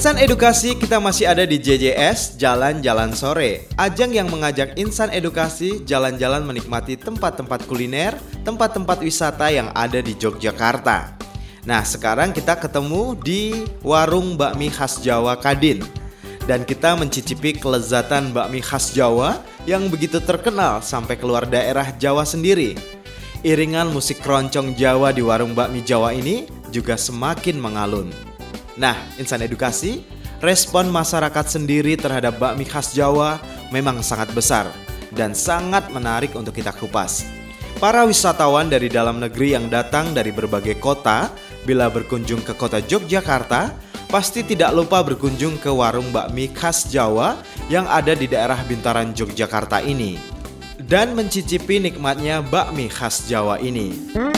Insan Edukasi, kita masih ada di JJS Jalan-Jalan Sore, ajang yang mengajak insan edukasi jalan-jalan menikmati tempat-tempat kuliner, tempat-tempat wisata yang ada di Yogyakarta. Nah, sekarang kita ketemu di warung bakmi khas Jawa Kadin, dan kita mencicipi kelezatan bakmi khas Jawa yang begitu terkenal sampai keluar daerah Jawa sendiri. Iringan musik keroncong Jawa di warung bakmi Jawa ini juga semakin mengalun. Nah, insan edukasi, respon masyarakat sendiri terhadap bakmi khas Jawa memang sangat besar dan sangat menarik untuk kita kupas. Para wisatawan dari dalam negeri yang datang dari berbagai kota, bila berkunjung ke kota Yogyakarta, pasti tidak lupa berkunjung ke warung bakmi khas Jawa yang ada di daerah Bintaran Yogyakarta ini dan mencicipi nikmatnya bakmi khas Jawa ini.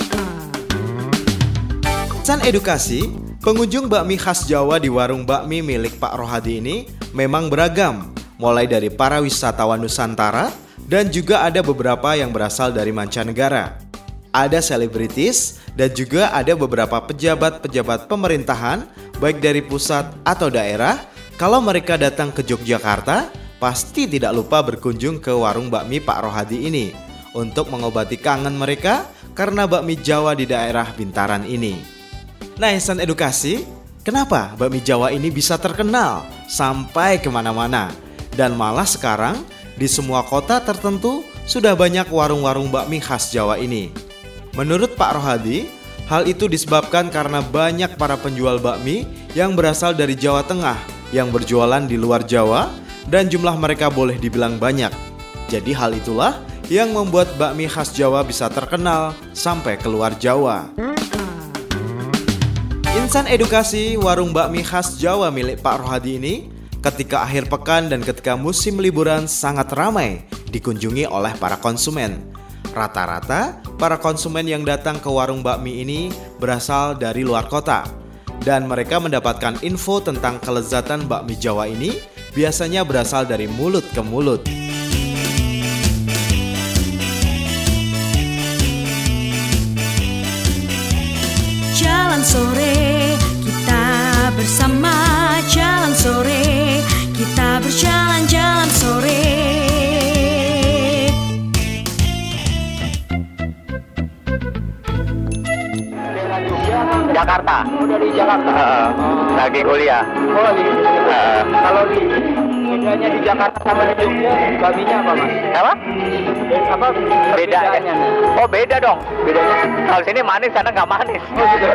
Insan edukasi, pengunjung bakmi khas Jawa di warung bakmi milik Pak Rohadi ini memang beragam, mulai dari para wisatawan Nusantara dan juga ada beberapa yang berasal dari mancanegara. Ada selebritis dan juga ada beberapa pejabat-pejabat pemerintahan, baik dari pusat atau daerah. Kalau mereka datang ke Yogyakarta, pasti tidak lupa berkunjung ke warung bakmi Pak Rohadi ini untuk mengobati kangen mereka karena bakmi Jawa di daerah Bintaran ini. Nah, insan edukasi, kenapa bakmi Jawa ini bisa terkenal sampai kemana-mana? Dan malah sekarang di semua kota tertentu sudah banyak warung-warung bakmi khas Jawa ini. Menurut Pak Rohadi, hal itu disebabkan karena banyak para penjual bakmi yang berasal dari Jawa Tengah yang berjualan di luar Jawa dan jumlah mereka boleh dibilang banyak. Jadi hal itulah yang membuat bakmi khas Jawa bisa terkenal sampai keluar Jawa. Insan edukasi, warung bakmi khas Jawa milik Pak Rohadi ini ketika akhir pekan dan ketika musim liburan sangat ramai dikunjungi oleh para konsumen. Rata-rata para konsumen yang datang ke warung bakmi ini berasal dari luar kota dan mereka mendapatkan info tentang kelezatan bakmi Jawa ini biasanya berasal dari mulut ke mulut. Jalan sore, kita bersama. Jalan sore, kita berjalan-jalan sore. Jakarta. Oh, dari Jakarta. Lagi kuliah. Oh, lagi. Kalau di bedanya di Jakarta sama di Jogja, bakminya apa, Mas? Apa? Apa Bedanya? Oh, beda dong. Bedanya? Kalau sini manis, sana nggak manis. Oh, gitu.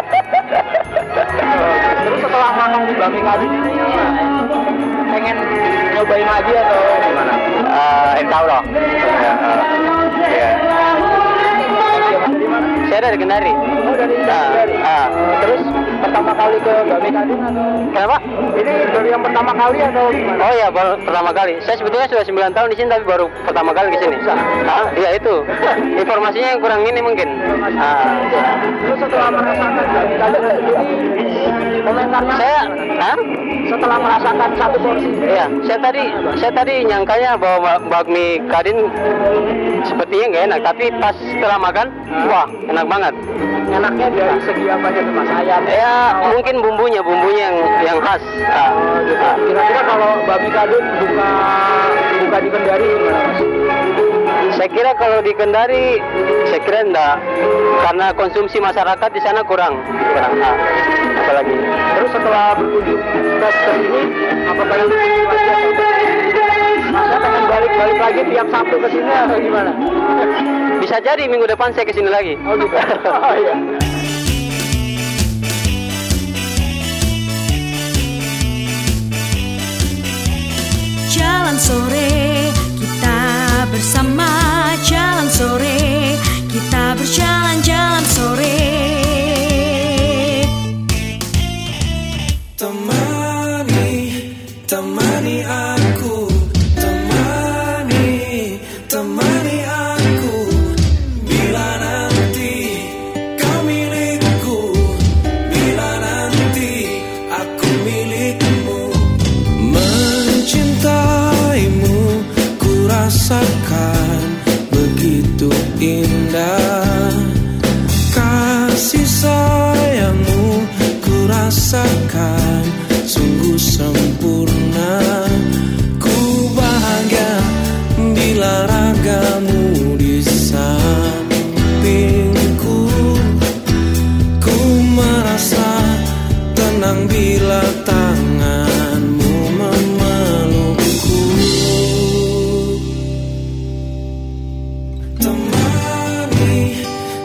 Terus setelah makan di bakmi Kadin ini, pengen nyobain lagi atau gimana? Insya Allah. Ya. Saya dari Kendari. Oh, dari Kendari. Terus pertama kali ke bakmi Kadin atau? Kenapa? Ini baru yang pertama kali atau gimana? Oh ya, baru pertama kali. Saya sebetulnya sudah 9 tahun di sini, tapi baru pertama kali ke sini. Iya itu. Informasinya yang kurang ini mungkin. Terus setelah merasakan bakmi Kadin ini, komentarnya? Setelah merasakan satu porsi. Iya, saya tadi nyangkanya bahwa bakmi Kadin sepertinya nggak enak, tapi pas setelah makan, wah enak banget. Enaknya dari segi apa aja tuh, Mas? Ayam? Ya mungkin bumbunya yang khas. Gitu. Kira-kira kalau bakmi Kadin buka di Kendari gimana, Mas? Saya kira kalau di Kendari, saya kira enggak, karena konsumsi masyarakat di sana kurang. Apalagi. Terus setelah berkunjung ke sini, apakah yang Mas akan balik lagi tiap Sabtu ke sini atau gimana? Bisa jadi minggu depan saya ke sini lagi. Oh gitu. Oh iya. Jalan sore, kita bersama. Jalan sore, kita berjalan-jalan sore. Temani aku, temani aku. Bila nanti kau milikku, bila nanti aku milikmu. Mencintaimu ku rasakan begitu indah. Kasih sayangmu ku rasakan sungguh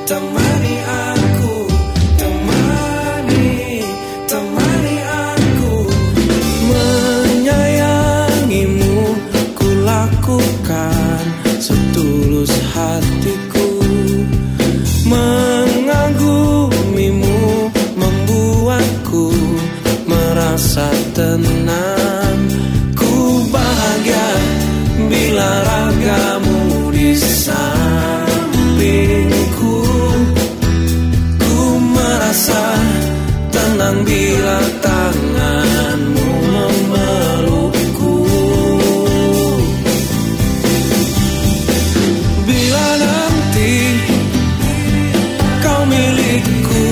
temani aku, temani aku. Menyayangimu ku lakukan setulus hatiku. Mengagumimu membuatku merasa tenang. Ku bahagia bila ragamu di sampingku. Ku merasa tenang bila tanganmu memelukku. Bila nanti kau milikku,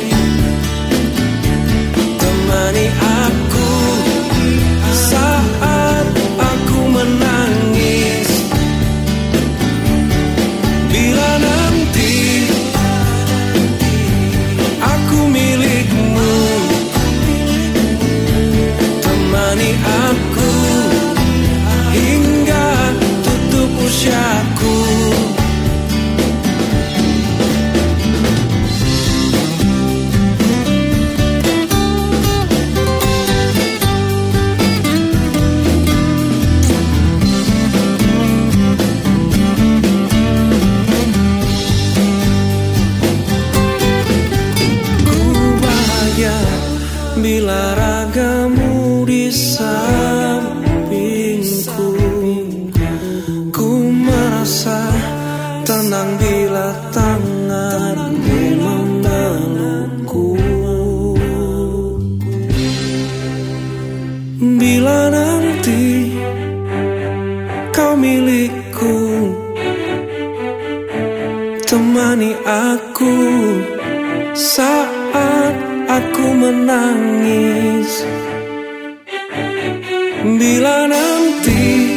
temani aku saat aku menangis. Bila nanti aku milikmu, temani aku hingga tutup usiaku. Bila ragamu di sampingku, ku merasa tenang bila tanganmu memelukku. Bila nanti kau milikku, temani aku saat aku menangis. Bila nanti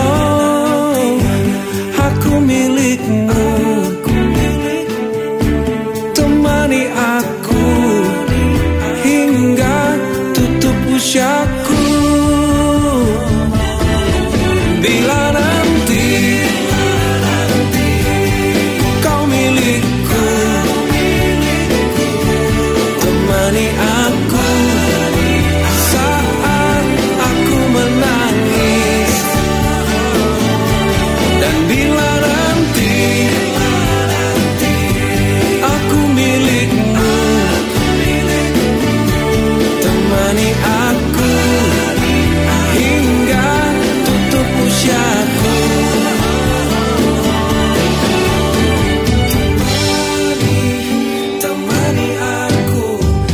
aku milikmu, temani aku hingga tutup usiaku. Bila nanti kau milikku, temani aku saat aku menangis. Dan bila nanti aku milikmu, temani aku hingga tutup usiaku. Temani aku,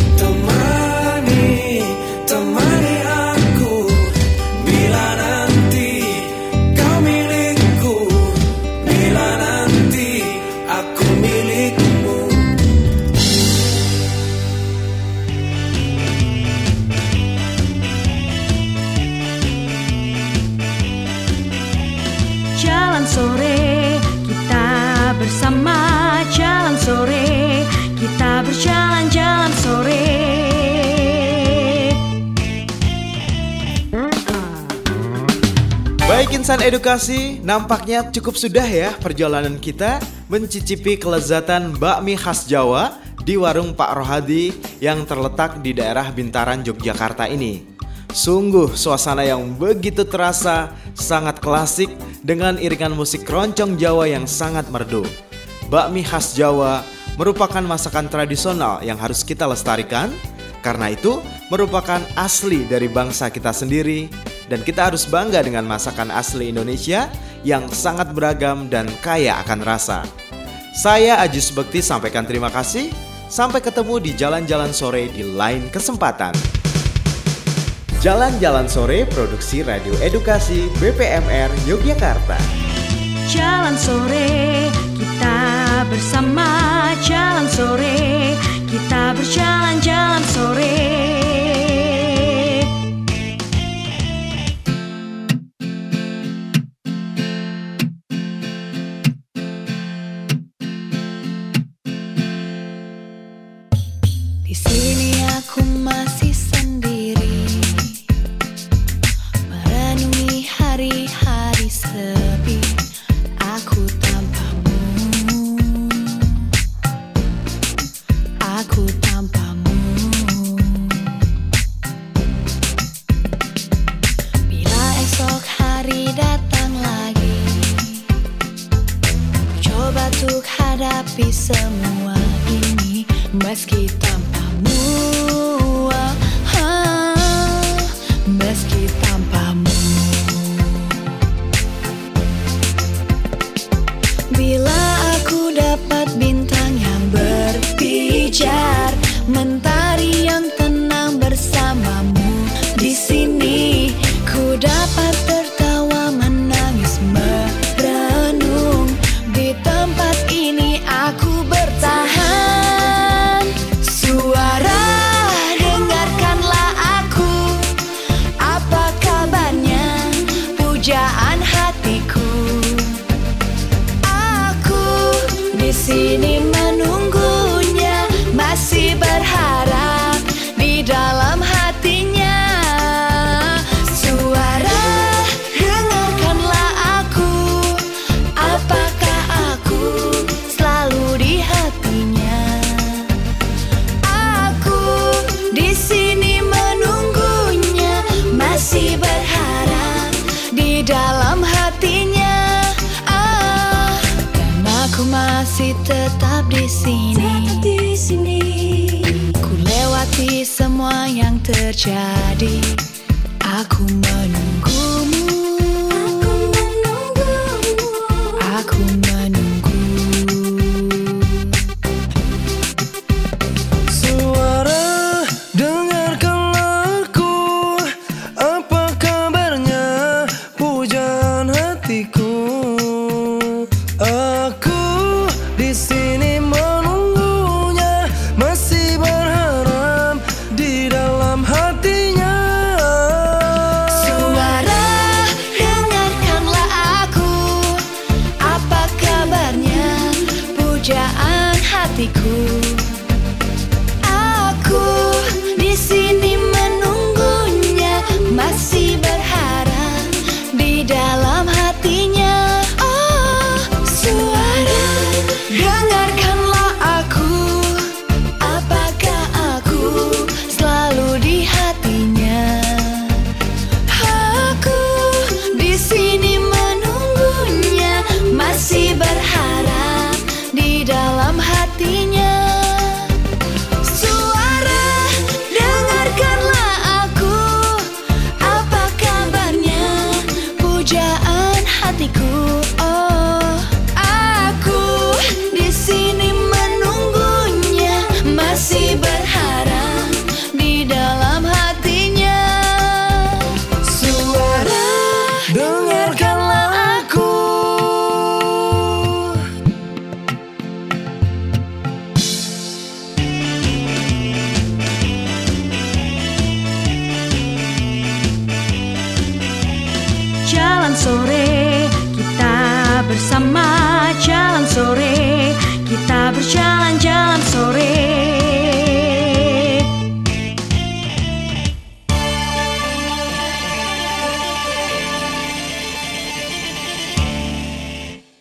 temani aku. Bila nanti kau milikku, bila nanti aku milikmu. Jalan sore kita bersama, jalan sore kita berjalan, jalan sore. Baik insan edukasi, nampaknya cukup sudah ya perjalanan kita mencicipi kelezatan bakmi khas Jawa di warung Pak Rohadi yang terletak di daerah Bintaran, Yogyakarta ini. Sungguh suasana yang begitu terasa, sangat klasik dengan iringan musik keroncong Jawa yang sangat merdu. Bakmi khas Jawa merupakan masakan tradisional yang harus kita lestarikan, karena itu merupakan asli dari bangsa kita sendiri, dan kita harus bangga dengan masakan asli Indonesia yang sangat beragam dan kaya akan rasa. Saya Ajis Bekti sampaikan terima kasih. Sampai ketemu di Jalan-Jalan Sore di lain kesempatan. Jalan-Jalan Sore produksi Radio Edukasi BPMR Yogyakarta. Jalan sore kita bersama, jalan sore kita berjalan, jalan sore. Di sini aku masih sendiri, merenungi hari-hari sepi. Aku tanpamu, semua ini meski tanpamu, meski tanpamu. Bila aku dapat bintang yang berpijar, mentari yang tenang bersamamu di sini, ku dapat tertawa, menangis, merenung. Di tempat ini aku bertahan. Suara, dengarkanlah aku. Apa kabarnya? Pujaan hatiku. Aku di sini menunggunya, masih berharap di dalam hatinya. Suara, dengarkanlah aku. Apakah aku selalu di hatinya? Aku di sini menunggunya, masih berharap di dalam hatinya. Dan aku masih tetap di sini. Ku lewati semua yang terjadi. Aku menunggumu. Aku menunggu. Suara, dengarkanlah aku. Apa kabarnya? Pujaan hatiku. Aku di sini menunggunya, masih berharap di dalam hatinya. Suara, dengarkanlah aku. Apa kabarnya? Pujaan hatiku. Aku di sini menunggunya, masih berharap di dalam hatinya. Oh, suara, dengarkanlah aku. Apakah aku selalu di hatinya? Aku di sini menunggunya, masih berharap di dalam hatinya.